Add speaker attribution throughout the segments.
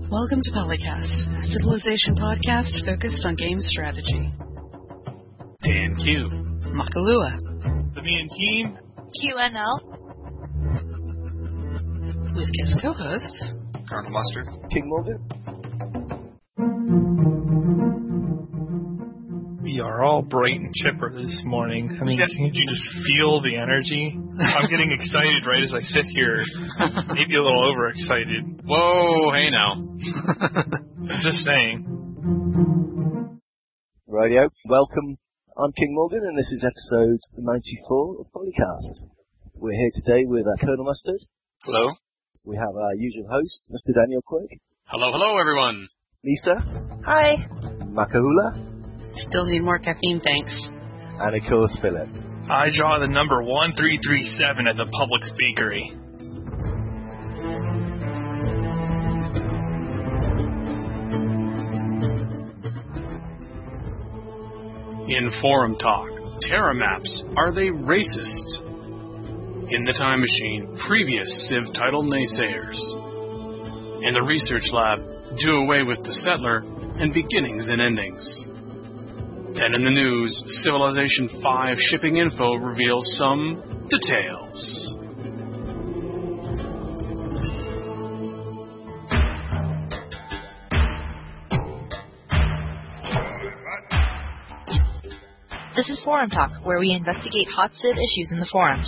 Speaker 1: Welcome to Polycast, a Civilization podcast focused on game strategy.
Speaker 2: Dan Q.
Speaker 1: Makalua.
Speaker 2: The Me and Team.
Speaker 3: QNL.
Speaker 1: With guest co-hosts
Speaker 4: Colonel Mustard.
Speaker 5: King Morgan.
Speaker 2: We are all bright and chipper this morning. I mean, can't you just feel the energy? I'm getting excited right as I sit here. Maybe a little overexcited. Whoa, hey now. Just saying.
Speaker 5: Radio, welcome. I'm King Morgan, and this is episode 94 of Polycast. We're here today with Colonel Mustard.
Speaker 4: Hello.
Speaker 5: We have our usual host, Mr. Daniel Quigg.
Speaker 6: Hello, everyone.
Speaker 5: Lisa.
Speaker 3: Hi.
Speaker 5: Makahula.
Speaker 1: Still need more caffeine, thanks.
Speaker 5: And of course, Philip.
Speaker 2: I draw the number 1337 at the Publix Bakery.
Speaker 6: In Forum Talk, Terra maps, are they racist? In the Time Machine, previous Civ title naysayers. In the Research Lab, do away with the settler and beginnings and endings. Then in the news, Civilization 5 shipping info reveals some details.
Speaker 3: This is Forum Talk, where we investigate hot Civ issues in the forums.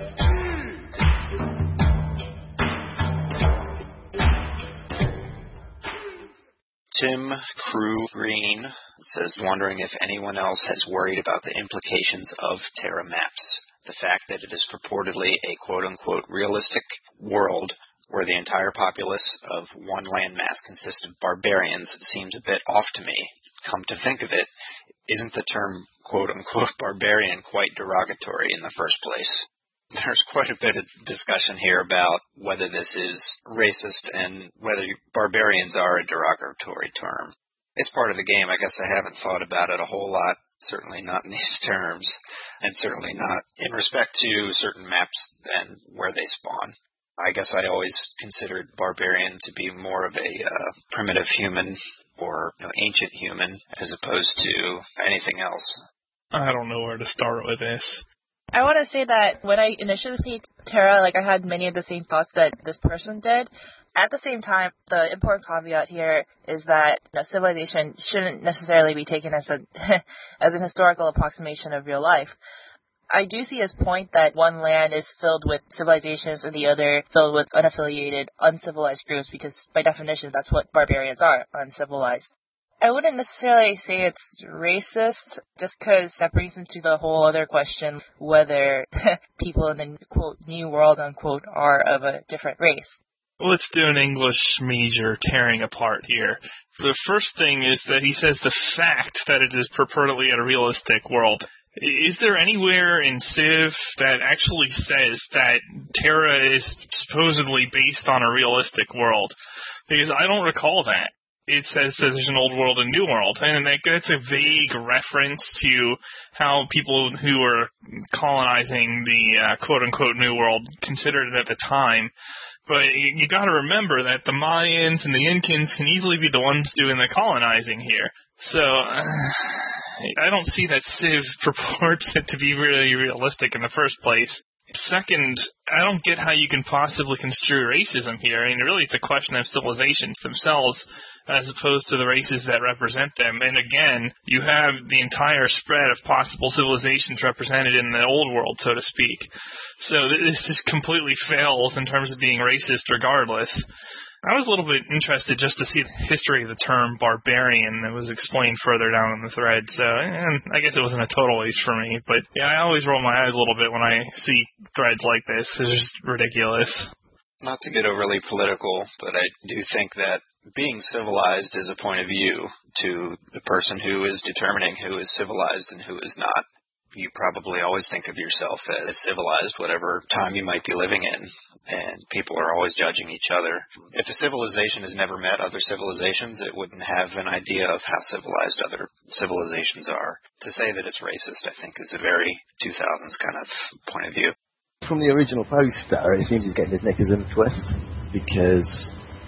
Speaker 4: Tim Crew Green says, wondering if anyone else has worried about the implications of Terra maps. The fact that it is purportedly a quote-unquote realistic world where the entire populace of one landmass consists of barbarians seems a bit off to me. Come to think of it, isn't the term quote-unquote barbarian quite derogatory in the first place? There's quite a bit of discussion here about whether this is racist and whether barbarians are a derogatory term. It's part of the game. I guess I haven't thought about it a whole lot, certainly not in these terms, and certainly not in respect to certain maps and where they spawn. I guess I always considered barbarian to be more of a primitive human or ancient human as opposed to anything else.
Speaker 2: I don't know where to start with this.
Speaker 3: I want to say that when I initially played Terra, I had many of the same thoughts that this person did. At the same time, the important caveat here is that civilization shouldn't necessarily be taken as an historical approximation of real life. I do see his point that one land is filled with civilizations and the other filled with unaffiliated, uncivilized groups, because by definition, that's what barbarians are, uncivilized. I wouldn't necessarily say it's racist, just because that brings into the whole other question whether people in the, quote, new world, unquote, are of a different race.
Speaker 2: Let's do an English major tearing apart here. The first thing is that he says the fact that it is purportedly a realistic world. Is there anywhere in Civ that actually says that Terra is supposedly based on a realistic world? Because I don't recall that. It says that there's an old world and new world, and that's a vague reference to how people who were colonizing the quote-unquote new world considered it at the time. But you got to remember that the Mayans and the Incans can easily be the ones doing the colonizing here. So I don't see that Civ purports it to be really realistic in the first place. Second, I don't get how you can possibly construe racism here. I mean, really, it's a question of civilizations themselves as opposed to the races that represent them. And again, you have the entire spread of possible civilizations represented in the old world, so to speak. So this just completely fails in terms of being racist regardless. I was a little bit interested just to see the history of the term barbarian that was explained further down in the thread, so I guess it wasn't a total waste for me, but yeah, I always roll my eyes a little bit when I see threads like this. It's just ridiculous.
Speaker 4: Not to get overly political, but I do think that being civilized is a point of view to the person who is determining who is civilized and who is not. You probably always think of yourself as civilized, whatever time you might be living in, and people are always judging each other. If a civilization has never met other civilizations, it wouldn't have an idea of how civilized other civilizations are. To say that it's racist, I think, is a very 2000s kind of point of view.
Speaker 5: From the original post, it seems he's getting his knickers in a twist, because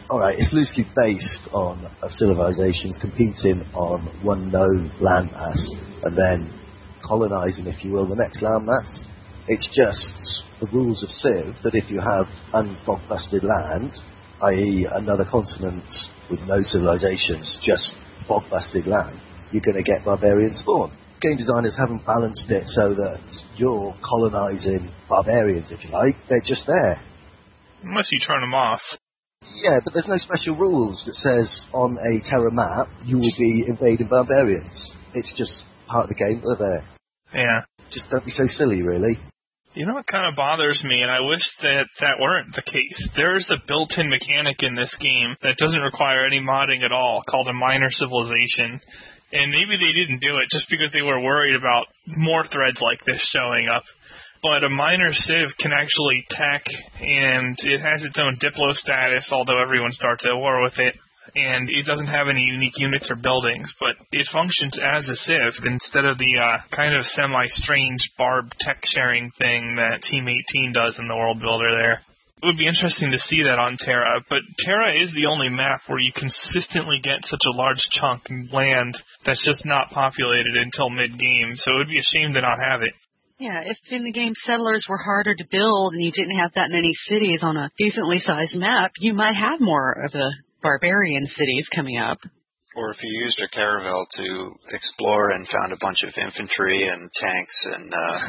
Speaker 5: Alright, it's loosely based on civilizations competing on one known landmass and then colonising, if you will, the next landmass. It's just the rules of Civ that if you have unbog-busted land, i.e. another continent with no civilizations, just bog-busted land, you're going to get barbarian spawn. Game designers haven't balanced it so that you're colonising barbarians, if you like. They're just there.
Speaker 2: Unless you turn them off.
Speaker 5: Yeah, but there's no special rules that says on a Terra map you will be invading barbarians. It's just part of the game. They're there.
Speaker 2: Yeah.
Speaker 5: Just don't be so silly, really.
Speaker 2: You know what kind of bothers me, and I wish that weren't the case? There's a built-in mechanic in this game that doesn't require any modding at all, called a minor civilization. And maybe they didn't do it just because they were worried about more threads like this showing up. But a minor civ can actually tech, and it has its own Diplo status, although everyone starts at war with it. And it doesn't have any unique units or buildings, but it functions as a civ instead of the kind of semi-strange barb tech-sharing thing that Team 18 does in the World Builder there. It would be interesting to see that on Terra, but Terra is the only map where you consistently get such a large chunk of land that's just not populated until mid-game, so it would be a shame to not have it.
Speaker 1: Yeah, if in the game settlers were harder to build and you didn't have that many cities on a decently sized map, you might have more of the barbarian cities coming up.
Speaker 4: Or if you used your caravel to explore and found a bunch of infantry and tanks and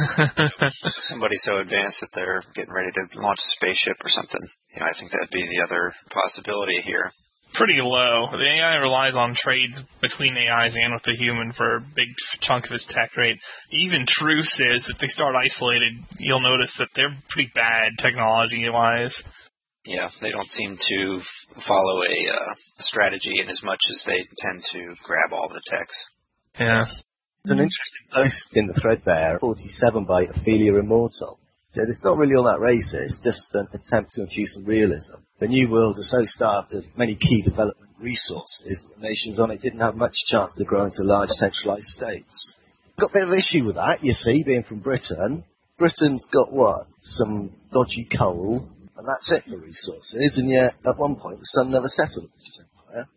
Speaker 4: somebody so advanced that they're getting ready to launch a spaceship or something. I think that'd be the other possibility here.
Speaker 2: Pretty low. The AI relies on trades between AIs and with the human for a big chunk of its tech rate. Even Truce is, if they start isolated, you'll notice that they're pretty bad technology-wise.
Speaker 4: Yeah, they don't seem to follow a strategy in as much as they tend to grab all the techs.
Speaker 2: Yeah.
Speaker 5: There's an interesting post in the thread there, 47 by Ophelia Immortal. It's not really all that racist, just an attempt to infuse some realism. The New World was so starved of many key development resources that the nations on it didn't have much chance to grow into large centralised states. Got a bit of an issue with that, you see, being from Britain. Britain's got what? Some dodgy coal, and that's it for resources, and yet at one point the sun never settled in the British Empire.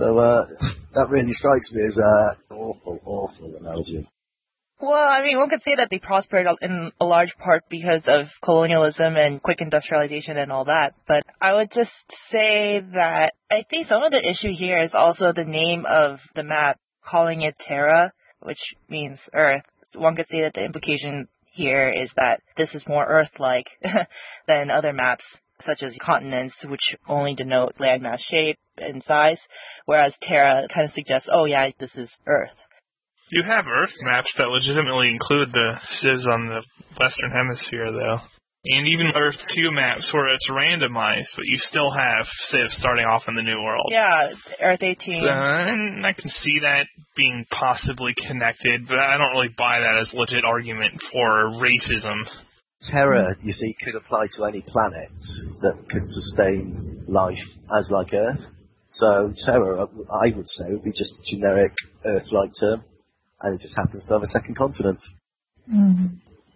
Speaker 5: So that really strikes me as an awful, awful analogy.
Speaker 3: Well, I mean, one could say that they prospered in a large part because of colonialism and quick industrialization and all that, but I would just say that I think some of the issue here is also the name of the map, calling it Terra, which means Earth. One could say that the implication here is that this is more Earth-like than other maps, such as continents, which only denote landmass shape and size, whereas Terra kind of suggests, oh yeah, this is Earth.
Speaker 2: You have Earth maps that legitimately include the civs on the Western Hemisphere, though. And even Earth 2 maps where it's randomized, but you still have civs starting off in the New World.
Speaker 3: Yeah, Earth 18.
Speaker 2: So, and I can see that being possibly connected, but I don't really buy that as a legit argument for racism.
Speaker 5: Terra, you see, could apply to any planet that could sustain life as like Earth. So Terra, I would say, would be just a generic Earth-like term. And it just happens to have a second continent.
Speaker 3: Mm-hmm.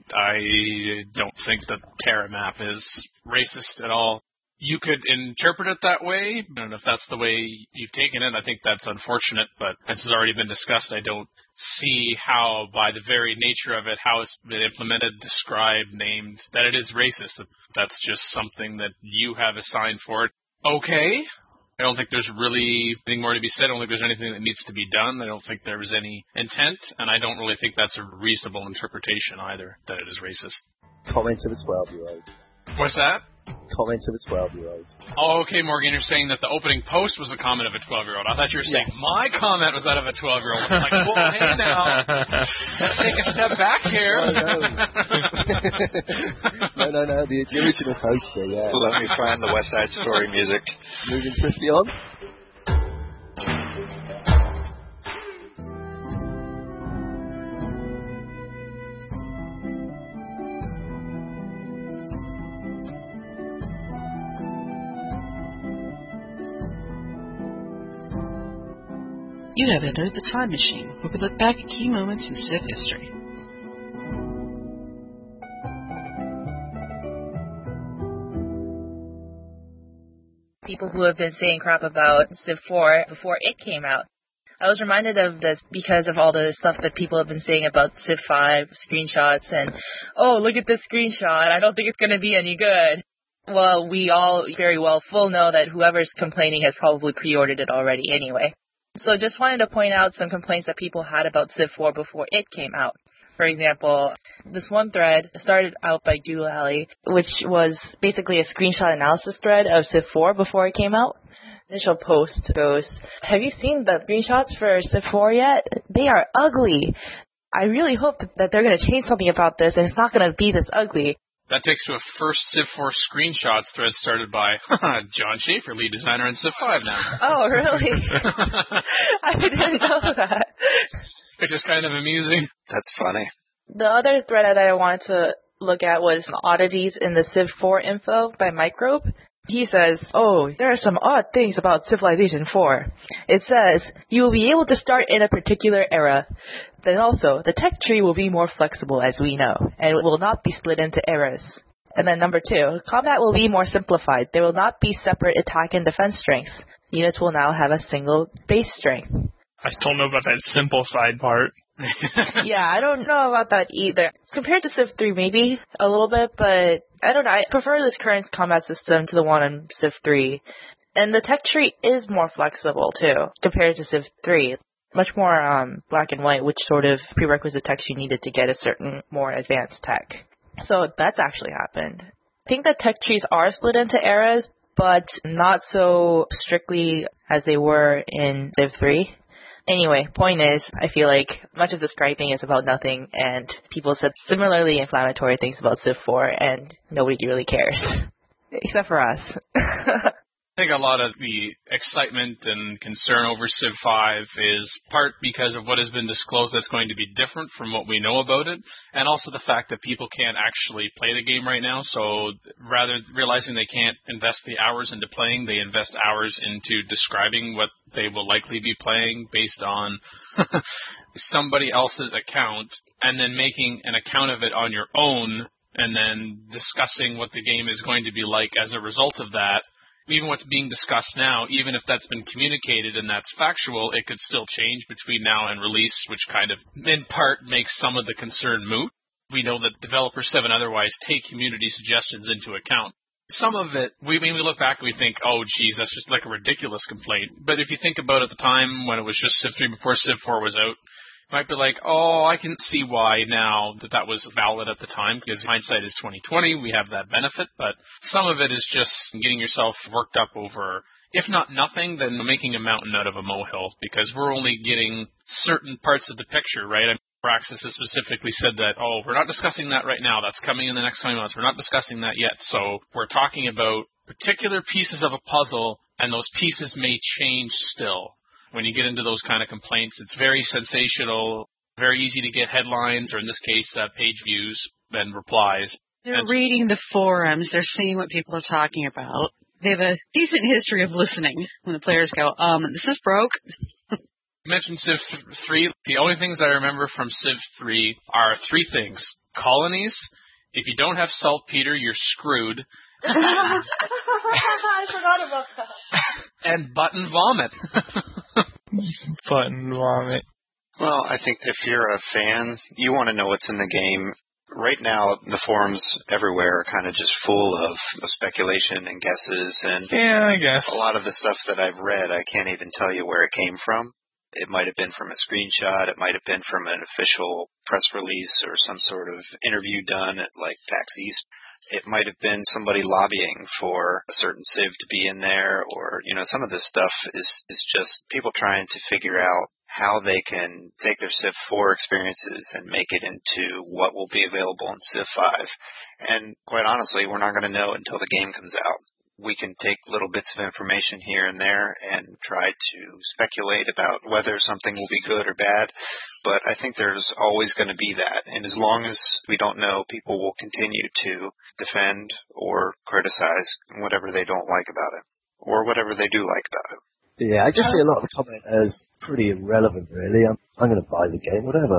Speaker 6: I don't think the Terra map is racist at all. You could interpret it that way, and if that's the way you've taken it, I think that's unfortunate, but as has already been discussed, I don't see how, by the very nature of it, how it's been implemented, described, named, that it is racist. That's just something that you have assigned for it. Okay. I don't think there's really anything more to be said. I don't think there's anything that needs to be done. I don't think there was any intent, and I don't really think that's a reasonable interpretation either, that it is racist.
Speaker 5: Comment of a 12-year-old.
Speaker 6: What's that?
Speaker 5: Comment of a 12-year-old.
Speaker 6: Oh, okay, Morgan, you're saying that the opening post was a comment of a 12-year-old. I thought you were saying my comment was that of a 12-year-old. I'm like, whoa, hey now, let's take a step back here.
Speaker 5: No, the original poster, yeah.
Speaker 4: Let me find the West Side Story music.
Speaker 5: Moving swiftly on.
Speaker 1: You have entered the Time Machine, where we look back at key moments in Civ history.
Speaker 3: The people who have been saying crap about Civ 4 before it came out. I was reminded of this because of all the stuff that people have been saying about Civ 5 screenshots and, oh, look at this screenshot, I don't think it's going to be any good. Well, we all very well full know that whoever's complaining has probably pre-ordered it already anyway. So just wanted to point out some complaints that people had about Civ 4 before it came out. For example, this one thread started out by Doolally, which was basically a screenshot analysis thread of Civ 4 before it came out. Initial post goes, have you seen the screenshots for Civ 4 yet? They are ugly. I really hope that they're going to change something about this and it's not going to be this ugly.
Speaker 6: That takes to a first Civ 4 screenshots thread started by John Schaefer, lead designer in Civ 5 now.
Speaker 3: Oh, really? I didn't know that.
Speaker 6: Which is kind of amusing.
Speaker 4: That's funny.
Speaker 3: The other thread that I wanted to look at was oddities in the Civ 4 info by Microbe. He says, oh, there are some odd things about Civilization 4. It says, you will be able to start in a particular era. Then also, the tech tree will be more flexible, as we know, and it will not be split into eras. And then number 2, combat will be more simplified. There will not be separate attack and defense strengths. Units will now have a single base strength.
Speaker 2: I don't know about that simplified part.
Speaker 3: Yeah, I don't know about that either. Compared to Civ 3, maybe a little bit, but I don't know. I prefer this current combat system to the one in Civ 3. And the tech tree is more flexible, too, compared to Civ 3. Much more black and white, which sort of prerequisite text you needed to get a certain more advanced tech. So that's actually happened. I think that tech trees are split into eras, but not so strictly as they were in Civ 3. Anyway, point is, I feel like much of this griping is about nothing, and people said similarly inflammatory things about Civ 4, and nobody really cares. Except for us.
Speaker 6: I think a lot of the excitement and concern over Civ 5 is part because of what has been disclosed that's going to be different from what we know about it, and also the fact that people can't actually play the game right now, so rather realizing they can't invest the hours into playing, they invest hours into describing what they will likely be playing based on somebody else's account, and then making an account of it on your own, and then discussing what the game is going to be like as a result of that. Even what's being discussed now, even if that's been communicated and that's factual, it could still change between now and release, which kind of, in part, makes some of the concern moot. We know that developers 7 otherwise take community suggestions into account. Some of it, we look back and we think, oh, geez, that's just like a ridiculous complaint. But if you think about it at the time when it was just Civ 3 before Civ 4 was out, might be like, oh, I can see why now that was valid at the time, because hindsight is 2020, we have that benefit, but some of it is just getting yourself worked up over, if not nothing, then making a mountain out of a molehill, because we're only getting certain parts of the picture, right? I mean, Praxis has specifically said that, oh, we're not discussing that right now, that's coming in the next 20 months, we're not discussing that yet, so we're talking about particular pieces of a puzzle, and those pieces may change still. When you get into those kind of complaints, it's very sensational, very easy to get headlines, or in this case, page views and replies.
Speaker 1: They're reading the forums. They're seeing what people are talking about. They have a decent history of listening when the players go, this is broke.
Speaker 6: You mentioned Civ 3. The only things I remember from Civ 3 are 3 things. Colonies. If you don't have saltpeter, you're screwed.
Speaker 3: I forgot about that.
Speaker 6: And button vomit.
Speaker 2: Button vomit.
Speaker 4: Well, I think if you're a fan, you want to know what's in the game. Right now, the forums everywhere are kind of just full of speculation and guesses, and
Speaker 2: yeah, I guess
Speaker 4: a lot of the stuff that I've read, I can't even tell you where it came from. It might have been from a screenshot, it might have been from an official press release or some sort of interview done at like PAX East. It might have been somebody lobbying for a certain Civ to be in there, or, some of this stuff is just people trying to figure out how they can take their Civ 4 experiences and make it into what will be available in Civ 5. And quite honestly, we're not going to know until the game comes out. We can take little bits of information here and there and try to speculate about whether something will be good or bad, but I think there's always going to be that. And as long as we don't know, people will continue to defend or criticize whatever they don't like about it, or whatever they do like about it.
Speaker 5: Yeah, I just see a lot of the comment as pretty irrelevant, really. I'm going to buy the game, whatever.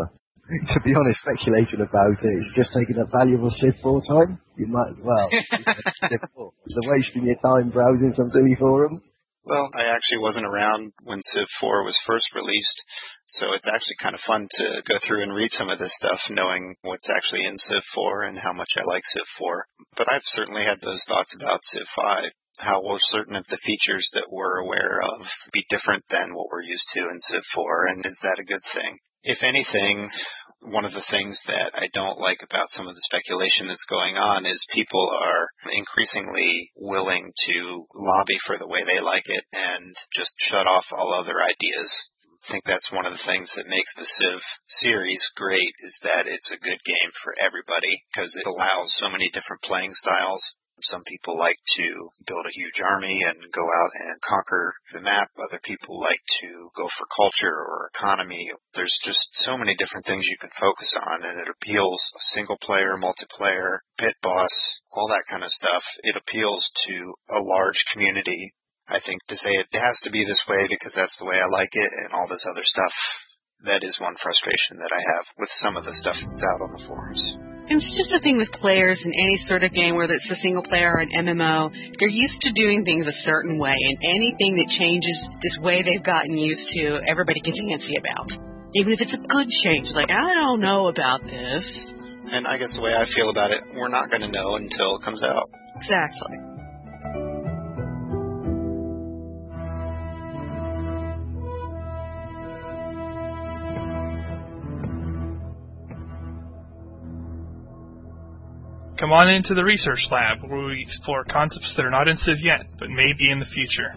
Speaker 5: To be honest, speculating about it, it's just taking up valuable Civ 4 time. You might as well. Civ 4. You're wasting your time browsing some silly forum.
Speaker 4: Well, I actually wasn't around when Civ 4 was first released, so it's actually kind of fun to go through and read some of this stuff, knowing what's actually in Civ 4 and how much I like Civ 4. But I've certainly had those thoughts about Civ 5. How will certain of the features that we're aware of be different than what we're used to in Civ 4, and is that a good thing? If anything, one of the things that I don't like about some of the speculation that's going on is people are increasingly willing to lobby for the way they like it and just shut off all other ideas. I think that's one of the things that makes the Civ series great, is that it's a good game for everybody because it allows so many different playing styles. Some people like to build a huge army and go out and conquer the map. Other people like to go for culture or economy. There's just so many different things you can focus on, and it appeals single player, multiplayer, pit boss, all that kind of stuff. It appeals to a large community. I think to say it has to be this way because that's the way I like it and all this other stuff, that is one frustration that I have with some of the stuff that's out on the forums.
Speaker 1: And it's just a thing with players in any sort of game, whether it's a single player or an MMO. They're used to doing things a certain way, and anything that changes this way they've gotten used to, everybody gets antsy about. Even if it's a good change, like, I don't know about this.
Speaker 4: And I guess the way I feel about it, we're not going to know until it comes out.
Speaker 1: Exactly.
Speaker 2: Come on into the research lab, where we explore concepts that are not in Civ yet, but may be in the future.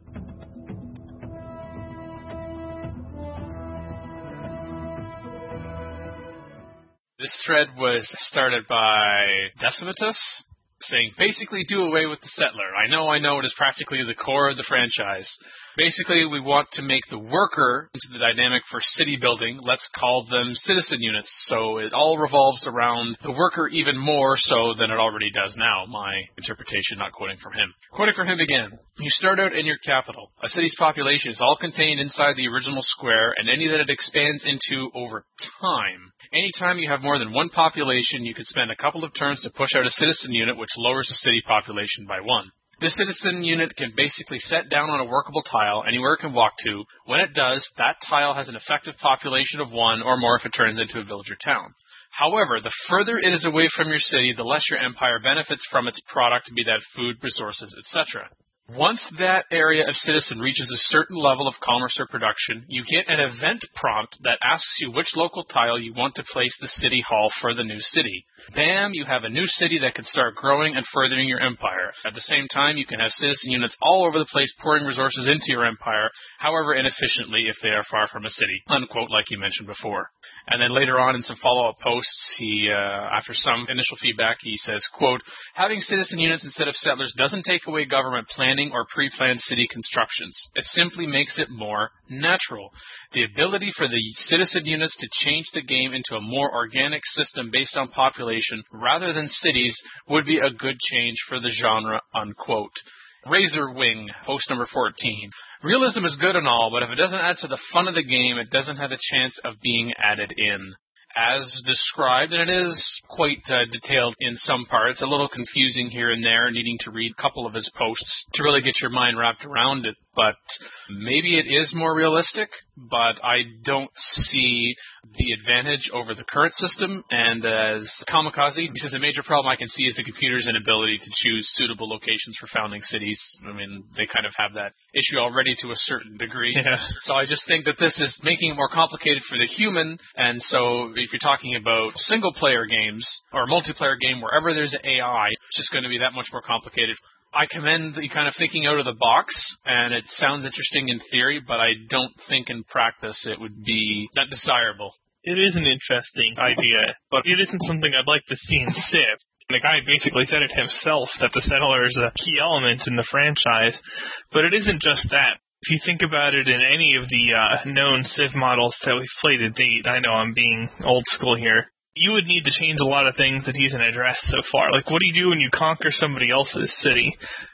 Speaker 6: This thread was started by Decimatus, saying, basically do away with the settler. I know, it is practically the core of the franchise. Basically, we want to make the worker into the dynamic for city building. Let's call them citizen units. So it all revolves around the worker even more so than it already does now. My interpretation, not quoting from him. Quoting from him again. You start out in your capital. A city's population is all contained inside the original square and any that it expands into over time. Anytime you have more than one population, you could spend a couple of turns to push out a citizen unit, which lowers the city population by 1. This citizen unit can basically set down on a workable tile anywhere it can walk to. When it does, that tile has an effective population of 1 or more if it turns into a village or town. However, the further it is away from your city, the less your empire benefits from its product, be that food, resources, etc. Once that area of citizen reaches a certain level of commerce or production, you get an event prompt that asks you which local tile you want to place the city hall for the new city. Bam, you have a new city that can start growing and furthering your empire. At the same time, you can have citizen units all over the place pouring resources into your empire, however inefficiently if they are far from a city, unquote, like you mentioned before. And then later on in some follow-up posts, he, after some initial feedback, he says, quote, having citizen units instead of settlers doesn't take away government planning or pre-planned city constructions. It simply makes it more natural. The ability for the citizen units to change the game into a more organic system based on population rather than cities would be a good change for the genre, unquote. Razorwing, post number 14. Realism is good and all, but if it doesn't add to the fun of the game, it doesn't have a chance of being added in. As described, and it is quite detailed in some parts, a little confusing here and there, needing to read a couple of his posts to really get your mind wrapped around it, but maybe it is more realistic, but I don't see the advantage over the current system, and as Kamikaze, this is a major problem I can see is the computer's inability to choose suitable locations for founding cities. I mean, they kind of have that issue already to a certain degree. Yeah. So I just think that this is making it more complicated for the human, and so if you're talking about single-player games or multiplayer game, wherever there's an AI, it's just going to be that much more complicated. I commend the kind of thinking out of the box, and it sounds interesting in theory, but I don't think in practice it would be that desirable.
Speaker 2: It is an interesting idea, but it isn't something I'd like to see in Civ. The guy basically said it himself, that the settler is a key element in the franchise, but it isn't just that. If you think about it in any of the known Civ models that we've played to date, I know I'm being old school here, you would need to change a lot of things that he hasn't addressed so far. Like, what do you do when you conquer somebody else's city?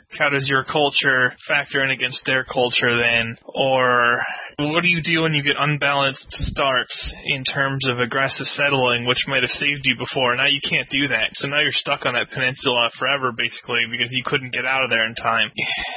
Speaker 2: How does your culture factor in against their culture then? Or what do you do when you get unbalanced starts in terms of aggressive settling, which might have saved you before? Now you can't do that. So now you're stuck on that peninsula forever, basically, because you couldn't get out of there in time.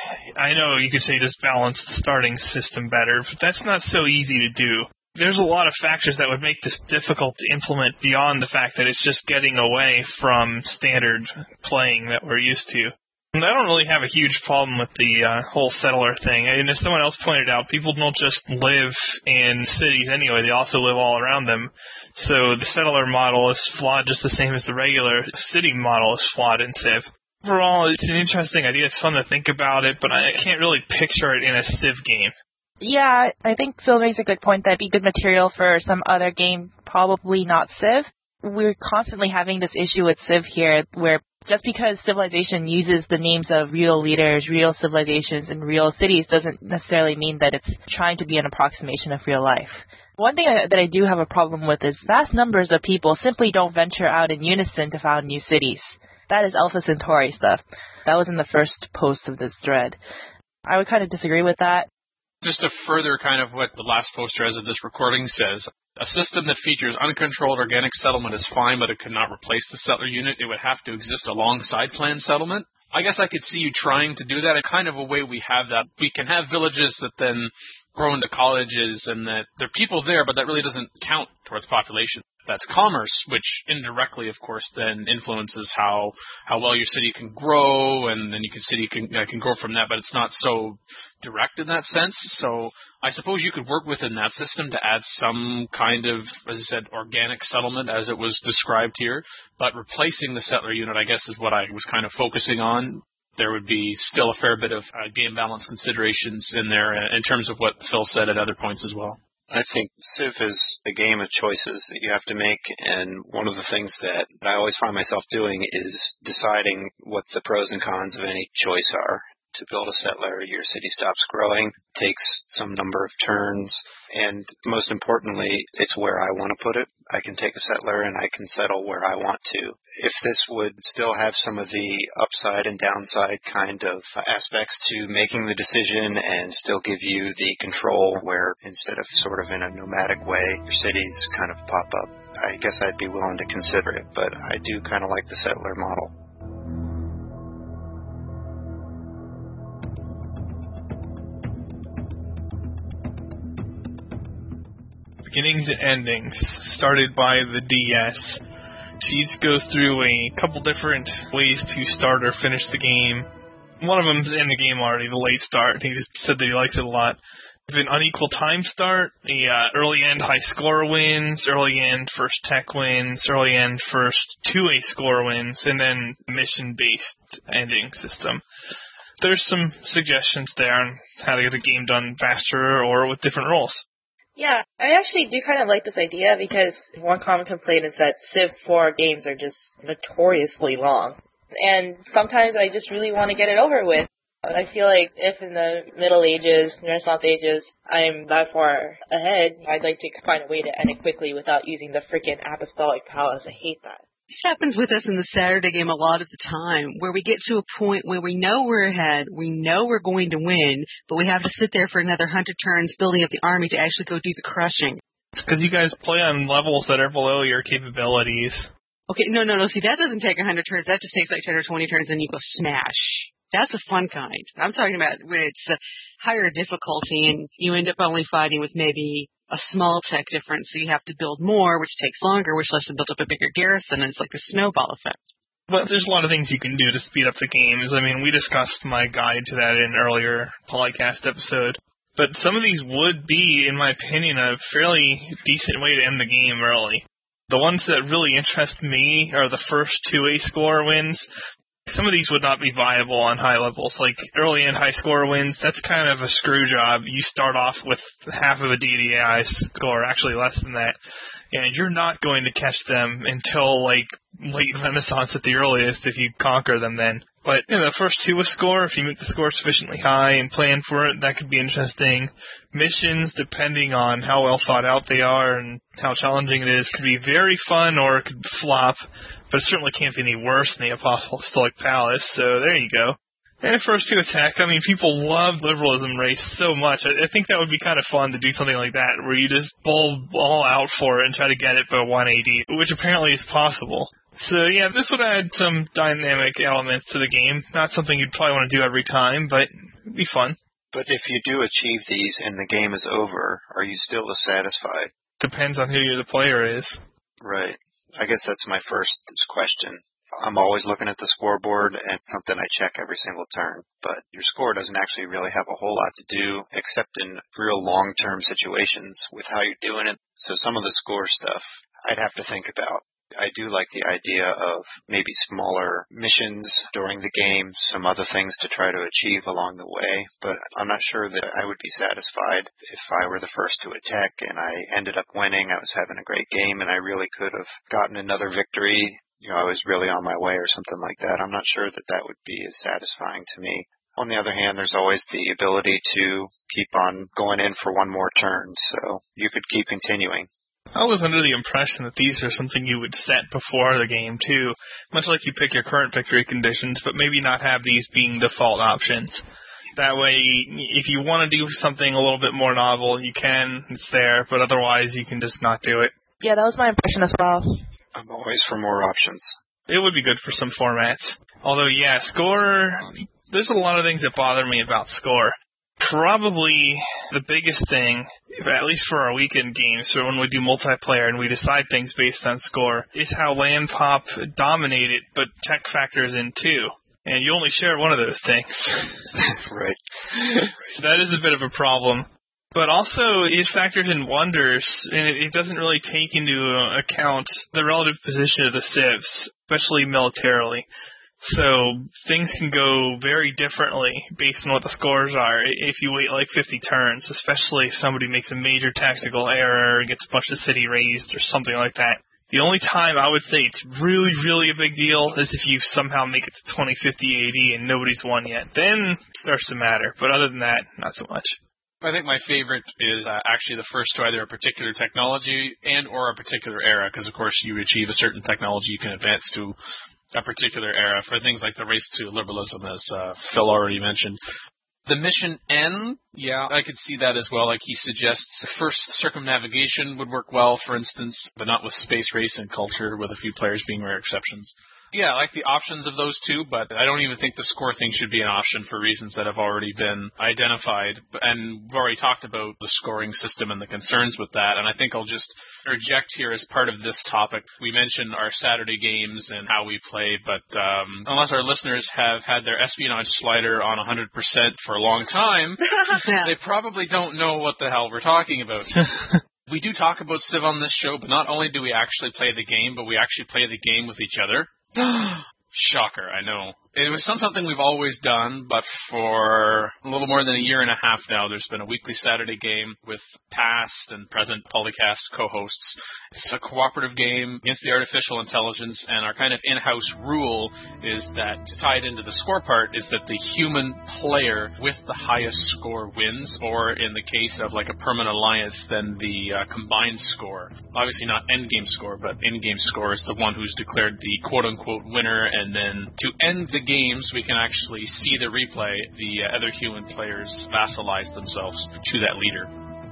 Speaker 2: I know you could say just balance the starting system better, but that's not so easy to do. There's a lot of factors that would make this difficult to implement beyond the fact that it's just getting away from standard playing that we're used to. And I don't really have a huge problem with the whole settler thing. And as someone else pointed out, people don't just live in cities anyway. They also live all around them. So the settler model is flawed just the same as the regular city model is flawed in Civ. Overall, it's an interesting idea. It's fun to think about it, but I can't really picture it in a Civ game.
Speaker 3: Yeah, I think Phil makes a good point. That'd be good material for some other game, probably not Civ. We're constantly having this issue with Civ here, where just because Civilization uses the names of real leaders, real civilizations, and real cities doesn't necessarily mean that it's trying to be an approximation of real life. One thing that I do have a problem with is vast numbers of people simply don't venture out in unison to found new cities. That is Alpha Centauri stuff. That was in the first post of this thread. I would kind of disagree with that.
Speaker 6: Just to further kind of what the last poster as of this recording says, a system that features uncontrolled organic settlement is fine, but it could not replace the settler unit. It would have to exist alongside planned settlement. I guess I could see you trying to do that. A kind of a way we have that. We can have villages that then grow into colleges and that there are people there, but that really doesn't count towards population. That's commerce, which indirectly, of course, then influences how well your city can grow, and then your city can grow from that, but it's not so direct in that sense. So I suppose you could work within that system to add some kind of, as I said, organic settlement as it was described here, but replacing the settler unit, I guess, is what I was kind of focusing on. There would be still a fair bit of game balance considerations in there in terms of what Phil said at other points as well.
Speaker 4: I think Civ is a game of choices that you have to make, and one of the things that I always find myself doing is deciding what the pros and cons of any choice are. To build a settler, your city stops growing, takes some number of turns, and most importantly, it's where I want to put it. I can take a settler and I can settle where I want to. If this would still have some of the upside and downside kind of aspects to making the decision and still give you the control where instead of sort of in a nomadic way, your cities kind of pop up, I guess I'd be willing to consider it, but I do kind of like the settler model.
Speaker 2: Beginnings and endings, started by the DS. Sheets go through a couple different ways to start or finish the game. One of them in the game already, the late start. He just said that he likes it a lot. An unequal time start, early end high score wins, early end first tech wins, early end first 2A score wins, and then mission-based ending system. There's some suggestions there on how to get a game done faster or with different roles.
Speaker 3: Yeah, I actually do kind of like this idea because one common complaint is that Civ 4 games are just notoriously long. And sometimes I just really want to get it over with. I feel like if in the Middle Ages, Renaissance ages, I'm that far ahead, I'd like to find a way to end it quickly without using the freaking Apostolic Palace. I hate that.
Speaker 1: This happens with us in the Saturday game a lot of the time, where we get to a point where we know we're ahead, we know we're going to win, but we have to sit there for another 100 turns building up the army to actually go do the crushing.
Speaker 2: It's because you guys play on levels that are below your capabilities.
Speaker 1: Okay, no. See, that doesn't take 100 turns. That just takes like 10 or 20 turns, and you go smash. That's a fun kind. I'm talking about where it's a higher difficulty, and you end up only fighting with maybe a small tech difference, so you have to build more, which takes longer, which lets you build up a bigger garrison, and it's like the snowball effect.
Speaker 2: But there's a lot of things you can do to speed up the games. I mean, we discussed my guide to that in an earlier Polycast episode. But some of these would be, in my opinion, a fairly decent way to end the game early. The ones that really interest me are the first 2A score wins. Some of these would not be viable on high levels, like early and high score wins. That's kind of a screw job. You start off with half of a DDAI score, actually less than that, and you're not going to catch them until like late Renaissance at the earliest if you conquer them then. But the first 2A score, if you make the score sufficiently high and plan for it, that could be interesting. Missions, depending on how well thought out they are and how challenging it is, could be very fun or it could flop, but it certainly can't be any worse than the Apostolic Palace, so there you go. And First to Attack, I mean, people love Liberalism Race so much. I think that would be kind of fun to do something like that, where you just bulb all out for it and try to get it by 180, which apparently is possible. So yeah, this would add some dynamic elements to the game. Not something you'd probably want to do every time, but it'd be fun.
Speaker 4: But if you do achieve these and the game is over, are you still as satisfied?
Speaker 2: Depends on who the player is.
Speaker 4: Right. I guess that's my first question. I'm always looking at the scoreboard, and it's something I check every single turn. But your score doesn't actually really have a whole lot to do, except in real long-term situations with how you're doing it. So some of the score stuff I'd have to think about. I do like the idea of maybe smaller missions during the game, some other things to try to achieve along the way, but I'm not sure that I would be satisfied if I were the first to attack and I ended up winning. I was having a great game and I really could have gotten another victory. I was really on my way or something like that. I'm not sure that that would be as satisfying to me. On the other hand, there's always the ability to keep on going in for one more turn, so you could keep continuing.
Speaker 2: I was under the impression that these are something you would set before the game, too, much like you pick your current victory conditions, but maybe not have these being default options. That way, if you want to do something a little bit more novel, you can, it's there, but otherwise you can just not do it.
Speaker 3: Yeah, that was my impression as well.
Speaker 4: I'm always for more options.
Speaker 2: It would be good for some formats. Although, yeah, score, there's a lot of things that bother me about score. Probably the biggest thing, at least for our weekend games, so when we do multiplayer and we decide things based on score, is how land pop dominated, but tech factors in too. And you only share one of those things.
Speaker 4: Right.
Speaker 2: That is a bit of a problem. But also, it factors in wonders, and it doesn't really take into account the relative position of the civs, especially militarily. So things can go very differently based on what the scores are if you wait like 50 turns, especially if somebody makes a major tactical error and gets a bunch of city razed or something like that. The only time I would say it's really, really a big deal is if you somehow make it to 2050 AD and nobody's won yet. Then it starts to matter, but other than that, not so much.
Speaker 6: I think my favorite is actually the first to either a particular technology and or a particular era, because of course you achieve a certain technology, you can advance to a particular era for things like the race to liberalism, as Phil already mentioned. The mission N, yeah, I could see that as well. Like he suggests, first circumnavigation would work well, for instance, but not with space, race, and culture, with a few players being rare exceptions. Yeah, I like the options of those two, but I don't even think the score thing should be an option for reasons that have already been identified. And we've already talked about the scoring system and the concerns with that, and I think I'll just interject here as part of this topic. We mentioned our Saturday games and how we play, but unless our listeners have had their espionage slider on 100% for a long time, they probably don't know what the hell we're talking about. We do talk about Civ on this show, but not only do we actually play the game, but we actually play the game with each other. Shocker, I know. It was something we've always done, but for a little more than a year and a half now, there's been a weekly Saturday game with past and present Polycast co-hosts. It's a cooperative game against the artificial intelligence, and our kind of in-house rule is that, to tie it into the score part, is that the human player with the highest score wins, or in the case of like a permanent alliance, then the combined score. Obviously not endgame score, but in-game score is the one who's declared the quote-unquote winner, and then to end the games, we can actually see the replay. The other human players vassalize themselves to that leader.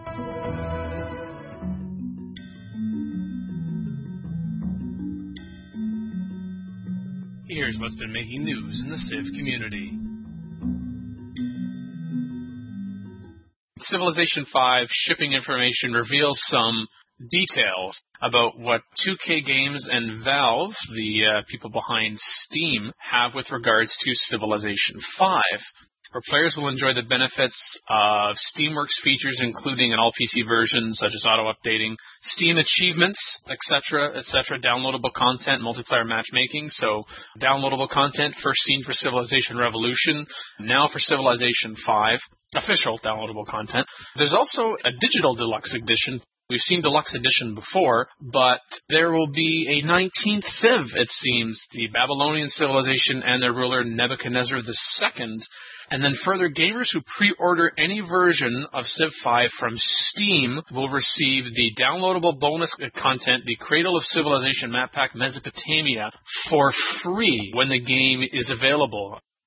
Speaker 6: Here's what's been making news in the Civ community. Civilization 5 shipping information reveals some details about what 2K Games and Valve, the people behind Steam, have with regards to Civilization 5. Where players will enjoy the benefits of Steamworks features, including an all-PC version, such as auto-updating, Steam achievements, etc., downloadable content, multiplayer matchmaking. So, downloadable content, first seen for Civilization Revolution, now for Civilization 5, official downloadable content. There's also a digital deluxe edition. We've seen Deluxe Edition before, but there will be a 19th Civ, it seems, the Babylonian civilization and their ruler Nebuchadnezzar II. And then further, gamers who pre-order any version of Civ 5 from Steam will receive the downloadable bonus content, the Cradle of Civilization map pack Mesopotamia, for free when the game is available.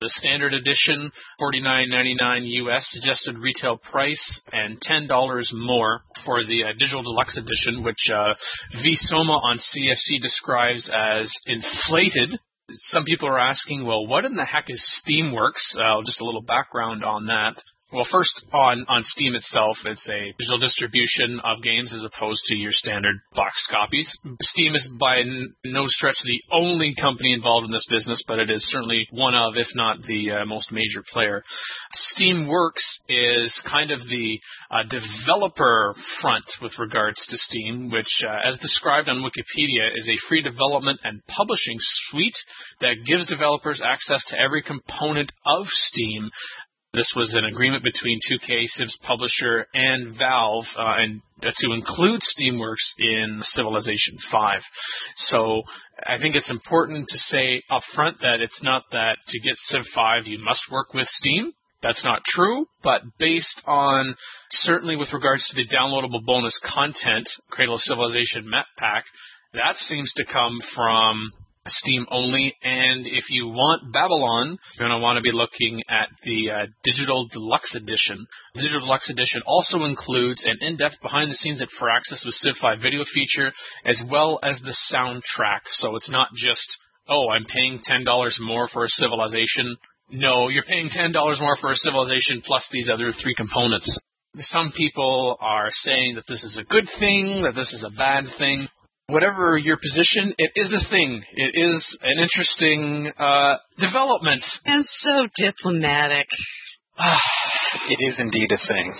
Speaker 6: The standard edition, $49.99 US suggested retail price, and $10 more for the digital deluxe edition, which VSOMA on CFC describes as inflated. Some people are asking, well, what in the heck is Steamworks? Just a little background on that. Well, first, on Steam itself, it's a digital distribution of games as opposed to your standard box copies. Steam is by no stretch the only company involved in this business, but it is certainly one of, if not the most major player. Steamworks is kind of the developer front with regards to Steam, which, as described on Wikipedia, is a free development and publishing suite that gives developers access to every component of Steam. This was an agreement between 2K, Civ's publisher, and Valve, and to include Steamworks in Civilization V. So I think it's important to say up front that it's not that to get Civ 5 you must work with Steam. That's not true, but based on, certainly with regards to the downloadable bonus content, Cradle of Civilization Map Pack, that seems to come from Steam only, and if you want Babylon, you're going to want to be looking at the Digital Deluxe Edition. The Digital Deluxe Edition also includes an in-depth behind-the-scenes at Firaxis with Civ 5 video feature, as well as the soundtrack. So it's not just, oh, I'm paying $10 more for a Civilization. No, you're paying $10 more for a Civilization plus these other three components. Some people are saying that this is a good thing, that this is a bad thing. Whatever your position, it is a thing. It is an interesting development.
Speaker 1: And so diplomatic.
Speaker 4: It is indeed a thing.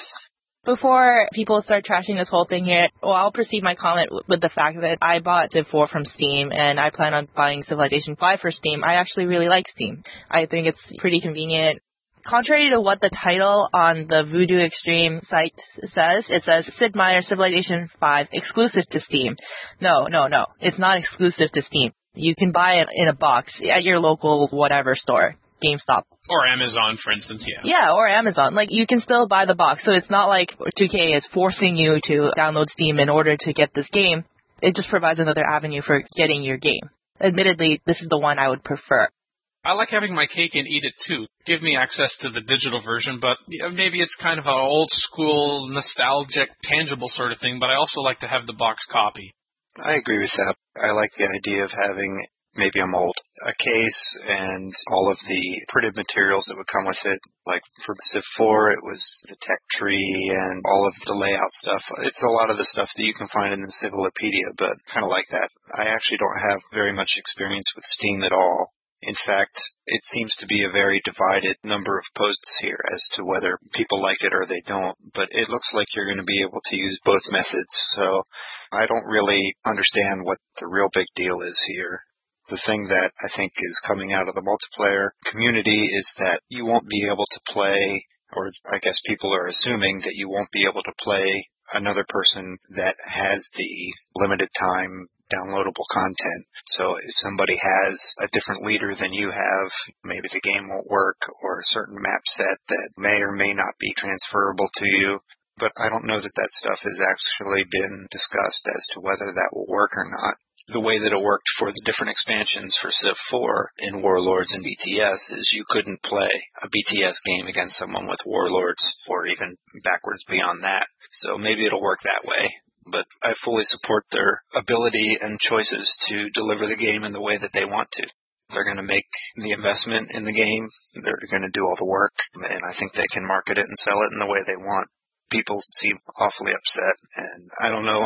Speaker 3: Before people start trashing this whole thing here, well, I'll proceed my comment with the fact that I bought Civ 4 from Steam, and I plan on buying Civilization 5 for Steam. I actually really like Steam. I think it's pretty convenient. Contrary to what the title on the Voodoo Extreme site says, it says Sid Meier's Civilization 5 exclusive to Steam. No. It's not exclusive to Steam. You can buy it in a box at your local whatever store, GameStop.
Speaker 6: Or Amazon, for instance, yeah.
Speaker 3: Yeah, or Amazon. Like, you can still buy the box. So it's not like 2K is forcing you to download Steam in order to get this game. It just provides another avenue for getting your game. Admittedly, this is the one I would prefer.
Speaker 6: I like having my cake and eat it too. Give me access to the digital version, but maybe it's kind of an old school, nostalgic, tangible sort of thing, but I also like to have the box copy.
Speaker 4: I agree with that. I like the idea of having maybe a mold, a case, and all of the printed materials that would come with it. Like for Civ 4, it was the tech tree and all of the layout stuff. It's a lot of the stuff that you can find in the Civilopedia, but kind of like that. I actually don't have very much experience with Steam at all. In fact, it seems to be a very divided number of posts here as to whether people like it or they don't, but it looks like you're going to be able to use both methods, so I don't really understand what the real big deal is here. The thing that I think is coming out of the multiplayer community is that you won't be able to play, or I guess people are assuming that you won't be able to play another person that has the limited time downloadable content. So if somebody has a different leader than you have, maybe the game won't work, or a certain map set that may or may not be transferable to you. But I don't know that that stuff has actually been discussed as to whether that will work or not. The way that it worked for the different expansions for Civ 4 in Warlords and BTS is you couldn't play a BTS game against someone with Warlords, or even backwards beyond that. So maybe it'll work that way. But I fully support their ability and choices to deliver the game in the way that they want to. They're going to make the investment in the game. They're going to do all the work, and I think they can market it and sell it in the way they want. People seem awfully upset, and I don't know.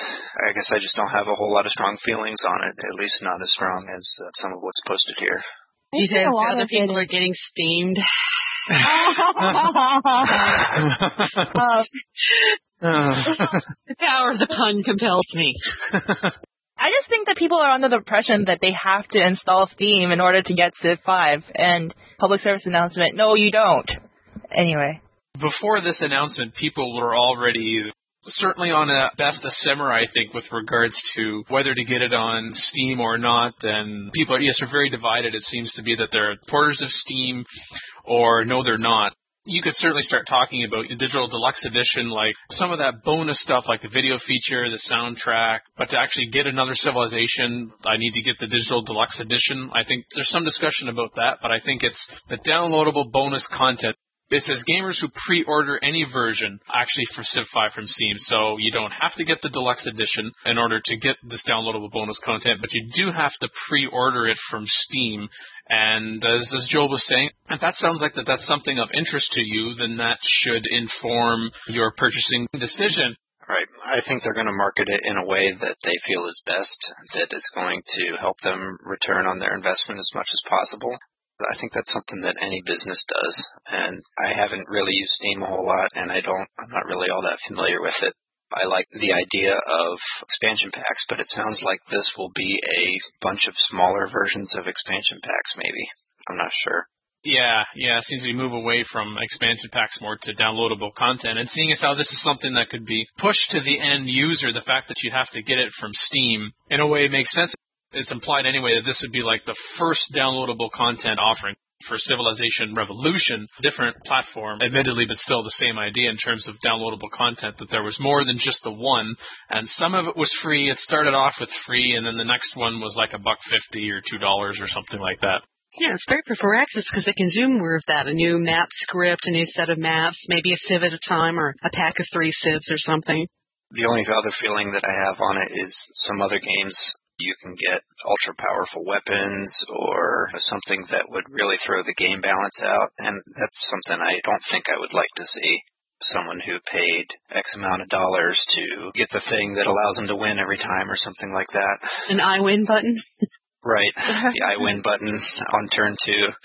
Speaker 4: I guess I just don't have a whole lot of strong feelings on it, at least not as strong as some of what's posted here.
Speaker 1: You say other people are getting steamed. The power of the pun compels me.
Speaker 3: I just think that people are under the impression that they have to install Steam in order to get Civ 5, and public service announcement, no, you don't. Anyway.
Speaker 6: Before this announcement, people were already certainly on a best of simmer, I think, with regards to whether to get it on Steam or not, and people are very divided. It seems to be that they're supporters of Steam, or no, they're not. You could certainly start talking about the digital deluxe edition, like some of that bonus stuff like the video feature, the soundtrack, but to actually get another Civilization, I need to get the digital deluxe edition. I think there's some discussion about that, but I think it's the downloadable bonus content. It says gamers who pre-order any version actually for Civ 5 from Steam, so you don't have to get the deluxe edition in order to get this downloadable bonus content, but you do have to pre-order it from Steam. And as Joel was saying, if that sounds like that's something of interest to you, then that should inform your purchasing decision.
Speaker 4: Right. I think they're going to market it in a way that they feel is best, that is going to help them return on their investment as much as possible. I think that's something that any business does, and I haven't really used Steam a whole lot, and I'm not really all that familiar with it. I like the idea of expansion packs, but it sounds like this will be a bunch of smaller versions of expansion packs, maybe. I'm not sure.
Speaker 6: Yeah, it seems we move away from expansion packs more to downloadable content, and seeing as how this is something that could be pushed to the end user, the fact that you have to get it from Steam, in a way makes sense. It's implied anyway that this would be like the first downloadable content offering for Civilization Revolution, different platform, admittedly, but still the same idea in terms of downloadable content, that there was more than just the one, and some of it was free. It started off with free, and then the next one was like $1.50 or $2 or something like that.
Speaker 1: Yeah, it's great for Firaxis because they can do more of that, a new map script, a new set of maps, maybe a civ at a time or a pack of 3 civs or something.
Speaker 4: The only other feeling that I have on it is some other games you can get ultra-powerful weapons or something that would really throw the game balance out, and that's something I don't think I would like to see. Someone who paid X amount of dollars to get the thing that allows them to win every time or something like that.
Speaker 1: An I win button?
Speaker 4: Right. The I win button on turn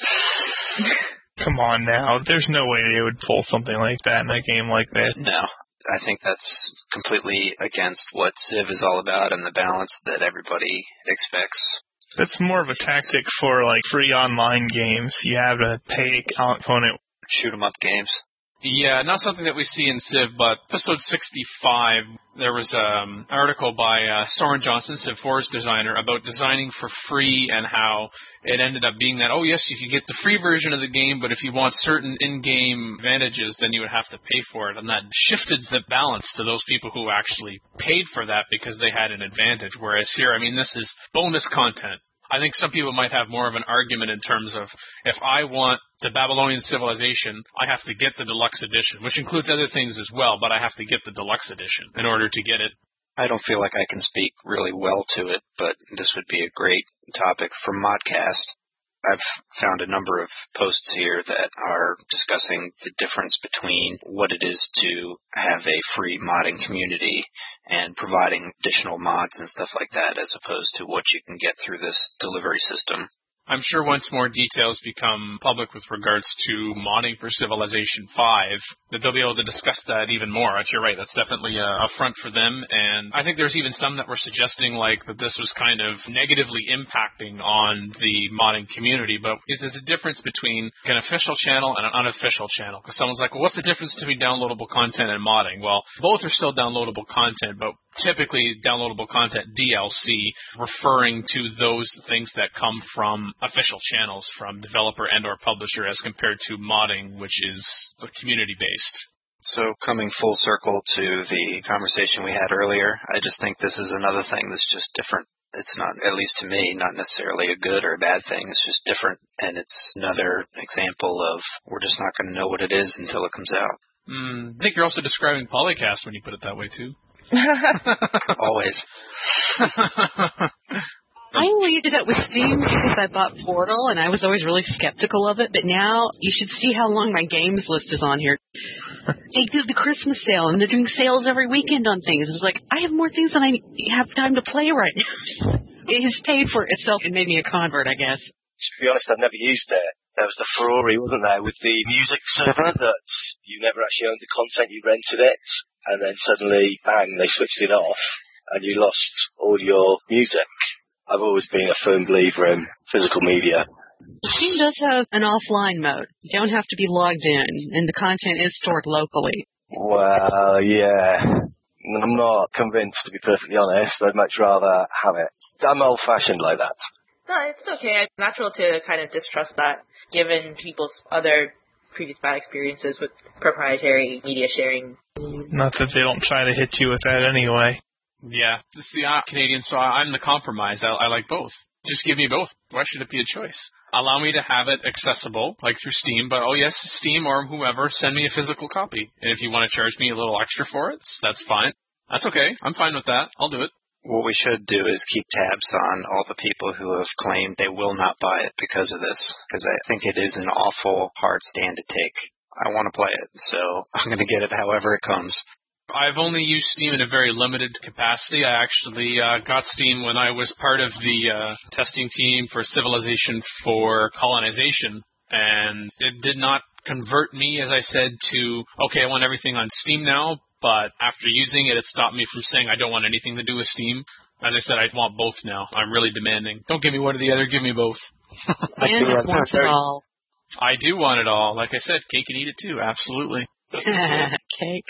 Speaker 4: 2.
Speaker 2: Come on now. There's no way they would pull something like that in a game like that.
Speaker 4: No. I think that's completely against what Civ is all about and the balance that everybody expects.
Speaker 2: That's more of a tactic for, like, free online games. You have to pay a component.
Speaker 4: Shoot 'em up games.
Speaker 6: Yeah, not something that we see in Civ, but episode 65, there was an article by Soren Johnson, Civ 4's designer, about designing for free and how it ended up being that, oh yes, you could get the free version of the game, but if you want certain in-game advantages, then you would have to pay for it. And that shifted the balance to those people who actually paid for that because they had an advantage. Whereas here, I mean, this is bonus content. I think some people might have more of an argument in terms of, if I want the Babylonian Civilization, I have to get the deluxe edition, which includes other things as well, but I have to get the deluxe edition in order to get it.
Speaker 4: I don't feel like I can speak really well to it, but this would be a great topic for Modcast. I've found a number of posts here that are discussing the difference between what it is to have a free modding community and providing additional mods and stuff like that, as opposed to what you can get through this delivery system.
Speaker 6: I'm sure once more details become public with regards to modding for Civilization 5, that they'll be able to discuss that even more. You're right, that's definitely a front for them, and I think there's even some that were suggesting like that this was kind of negatively impacting on the modding community, but there's a difference between an official channel and an unofficial channel, because someone's like, well, what's the difference between downloadable content and modding? Well, both are still downloadable content, but typically downloadable content, DLC, referring to those things that come from official channels from developer and or publisher as compared to modding, which is community-based.
Speaker 4: So coming full circle to the conversation we had earlier, I just think this is another thing that's just different. It's not, at least to me, not necessarily a good or a bad thing. It's just different, and it's another example of we're just not going to know what it is until it comes out.
Speaker 6: I think you're also describing Polycast when you put it that way, too.
Speaker 4: Always.
Speaker 1: I only did that with Steam because I bought Portal, and I was always really skeptical of it, but now you should see how long my games list is on here. They do the Christmas sale, and they're doing sales every weekend on things. It's like, I have more things than I have time to play right now. It has paid for itself and made me a convert, I guess.
Speaker 5: To be honest, I've never used it. There was the Ferrari, wasn't there, with the music server that you never actually owned the content, you rented it, and then suddenly, bang, they switched it off, and you lost all your music. I've always been a firm believer in physical media.
Speaker 1: Steam does have an offline mode. You don't have to be logged in, and the content is stored locally.
Speaker 5: Well, yeah. I'm not convinced, to be perfectly honest. I'd much rather have it. I'm old-fashioned like that.
Speaker 3: No, it's okay. It's natural to kind of distrust that, given people's other previous bad experiences with proprietary media sharing.
Speaker 2: Not that they don't try to hit you with that anyway.
Speaker 6: Yeah, see, I'm Canadian, so I'm the compromise. I like both. Just give me both. Why should it be a choice? Allow me to have it accessible, like through Steam, but Steam or whoever, send me a physical copy. And if you want to charge me a little extra for it, that's fine. That's okay. I'm fine with that. I'll do it.
Speaker 4: What we should do is keep tabs on all the people who have claimed they will not buy it because of this, because I think it is an awful hard stand to take. I want to play it, so I'm going to get it however it comes.
Speaker 6: I've only used Steam in a very limited capacity. I actually got Steam when I was part of the testing team for Civilization for Colonization, and it did not convert me, as I said, to, okay, I want everything on Steam now, but after using it, it stopped me from saying I don't want anything to do with Steam. As I said, I want both now. I'm really demanding. Don't give me one or the other, give me both.
Speaker 1: And just wants it all.
Speaker 6: I do want it all. Like I said, cake and eat it too, absolutely.
Speaker 1: Cake.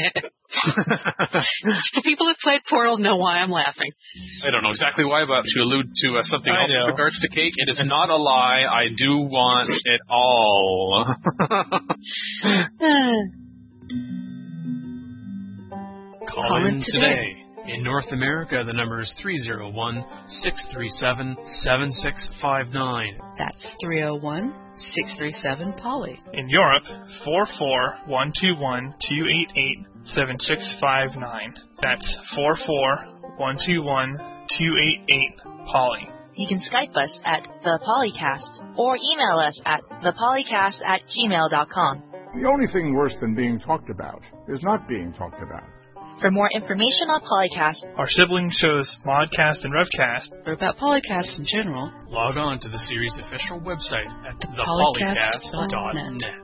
Speaker 1: The people who've played Portal know why I'm laughing.
Speaker 6: I don't know exactly why, but to allude to something else with regards to cake, it is not a lie. I do want it all. Call in today. In North America, the number is 301-637-7659.
Speaker 1: That's 301-637-POLY.
Speaker 2: In Europe, 44121-288-7659. That's 44121-288-POLY.
Speaker 3: You can Skype us at The Polycast or email us at thepolycast@gmail.com.
Speaker 7: The only thing worse than being talked about is not being talked about.
Speaker 3: For more information on Polycast,
Speaker 2: our sibling shows Modcast and Revcast,
Speaker 1: or about Polycast in general,
Speaker 6: log on to the series' official website at thepolycast.net.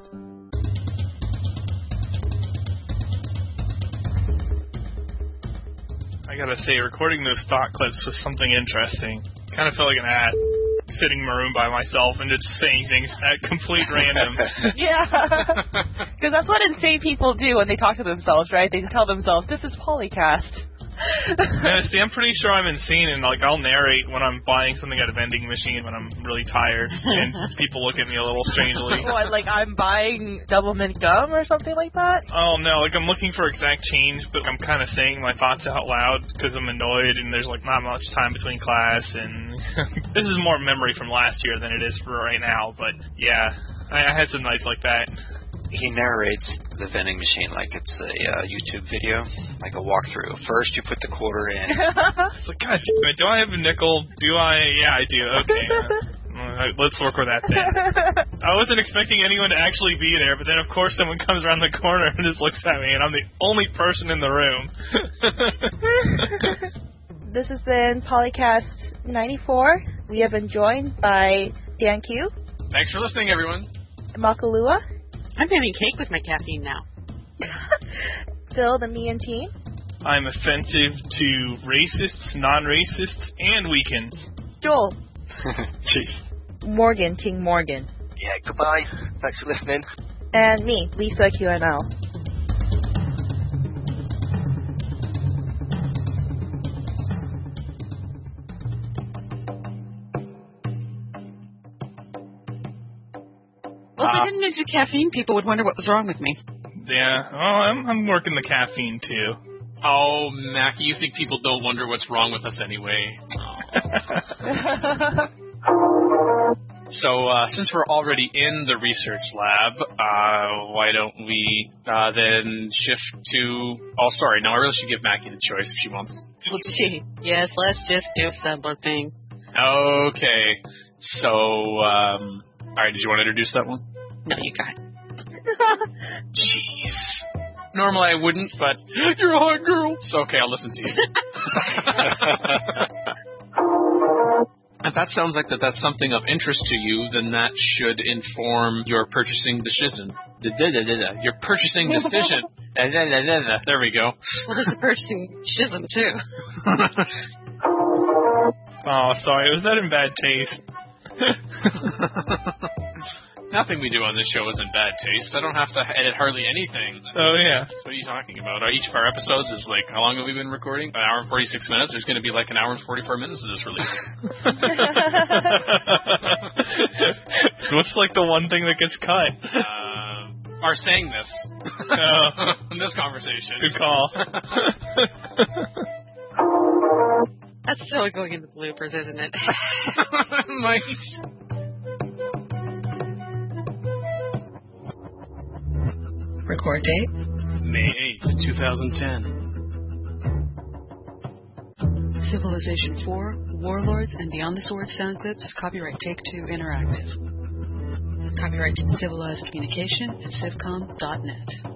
Speaker 2: I gotta say, recording those stock clips was something interesting. Kind of felt like an ad. Sitting in my room by myself and just saying things at complete random.
Speaker 3: Yeah, because that's what insane people do when they talk to themselves, right? They tell themselves, "This is Polycast."
Speaker 2: Yeah, see, I'm pretty sure I'm insane, and like I'll narrate when I'm buying something at a vending machine when I'm really tired, and people look at me a little strangely.
Speaker 3: What, like I'm buying double mint gum or something like that?
Speaker 2: Oh no, like I'm looking for exact change, but I'm kind of saying my thoughts out loud because I'm annoyed, and there's like not much time between class, and this is more memory from last year than it is for right now. But yeah, I had some nights like that.
Speaker 4: He narrates the vending machine like it's a YouTube video, like a walkthrough. First, you put the quarter in.
Speaker 2: It's like, God damn it, do I have a nickel? Do I? Yeah, I do. Okay. Let's work with that then. I wasn't expecting anyone to actually be there, but then of course someone comes around the corner and just looks at me, and I'm the only person in the room.
Speaker 3: This has been Polycast 94. We have been joined by Dan Q.
Speaker 6: Thanks for listening, everyone.
Speaker 3: Makalua.
Speaker 1: I'm having cake with my caffeine now.
Speaker 3: Phil, the me and team.
Speaker 2: I'm offensive to racists, non-racists, and weekends.
Speaker 3: Joel.
Speaker 4: Jeez.
Speaker 3: Morgan, King Morgan.
Speaker 5: Yeah, goodbye. Thanks for listening.
Speaker 3: And me, Lisa QNL.
Speaker 1: Well, if I didn't mention caffeine, people would wonder what was wrong with me.
Speaker 2: Yeah, well, I'm working the caffeine too.
Speaker 6: Oh, Mackie, you think people don't wonder what's wrong with us anyway? So, since we're already in the research lab, why don't we then shift to... Oh, sorry, no, I really should give Mackie the choice if she wants.
Speaker 1: Well, gee, yes, let's just do a simpler thing.
Speaker 6: Okay, so, alright, did you want to introduce that one?
Speaker 1: No, you got it.
Speaker 6: Jeez. Normally I wouldn't, but you're a hot girl. So, okay, I'll listen to you. If that sounds like that's something of interest to you, then that should inform your purchasing decision. Your purchasing decision. There we go.
Speaker 1: Well, there's a purchasing schism, too.
Speaker 2: Oh, sorry, was that in bad taste?
Speaker 6: Nothing we do on this show is in bad taste. I don't have to edit hardly anything.
Speaker 2: Oh, yeah.
Speaker 6: So what are you talking about? Each of our episodes is like, how long have we been recording? An hour and 46 minutes? There's going to be like an hour and 44 minutes of this release.
Speaker 2: What's like the one thing that gets cut?
Speaker 6: are saying this in this conversation.
Speaker 2: Good call.
Speaker 1: That's still going in the bloopers, isn't it?
Speaker 6: Might.
Speaker 1: Record date?
Speaker 6: May 8th, 2010.
Speaker 1: Civilization 4, Warlords and Beyond the Sword sound clips, copyright Take-Two Interactive. Copyright Civilized Communication at civcom.net.